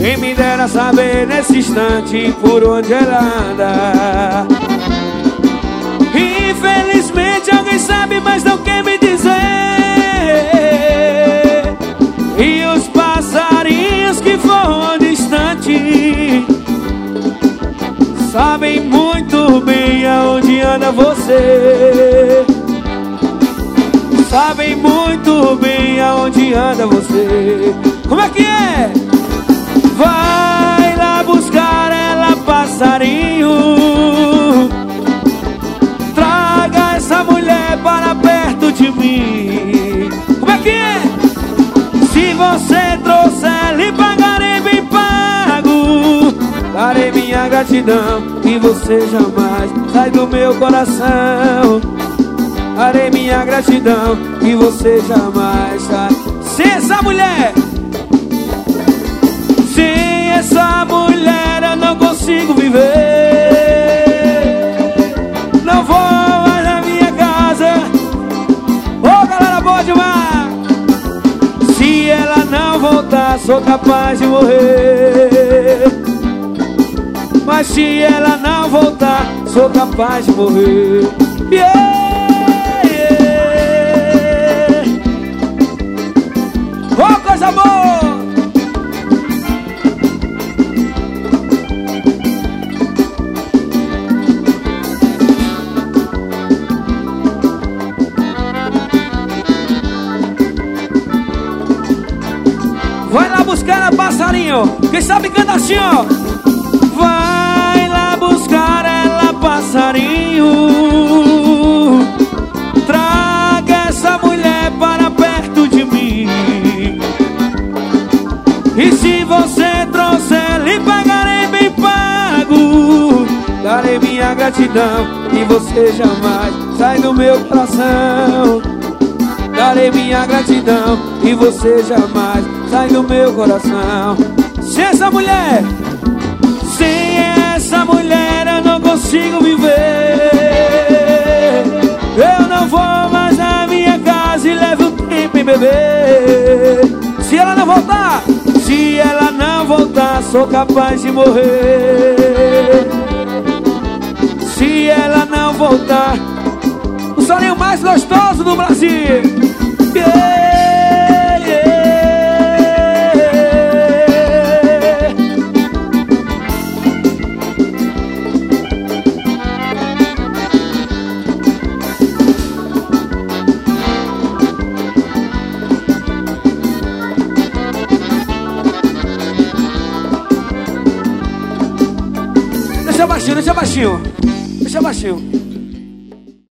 Quem me dera saber nesse instante por onde ela anda. Infelizmente alguém sabe, mas não quer me dizer. E os passarinhos que voam distante sabem muito bem aonde anda você. Sabem muito bem aonde anda você. Como é que é? Vai lá buscar ela, passarinho. Traga essa mulher para perto de mim. Como é que é? Se você trouxer, lhe pagarei bem pago. Darei minha gratidão e você jamais sai do meu coração. Darei minha gratidão e você jamais sai. Sem essa mulher, sem essa mulher eu não consigo viver. Não vou mais na minha casa. Ô galera boa demais. Se ela não voltar, sou capaz de morrer. Mas se ela não voltar, sou capaz de morrer. Yeah! Oh, coisa boa! Vai lá buscar a passarinho. Quem sabe canta assim, ó. Vai lá buscar ela, passarinho. Traga essa mulher para perto de mim. E se você trouxer, lhe pagarei bem pago. Darei minha gratidão e você jamais sai do meu coração. Darei minha gratidão e você jamais sai do meu coração. Sem essa mulher, sem essa mulher eu não consigo viver. Eu não vou mais na minha casa e levo tempo em beber. Se ela não voltar, se ela não voltar, sou capaz de morrer. Se ela não voltar, o solinho mais gostoso do Brasil. Yeah, yeah. Deixa baixinho, deixa baixinho. Deixa baixinho.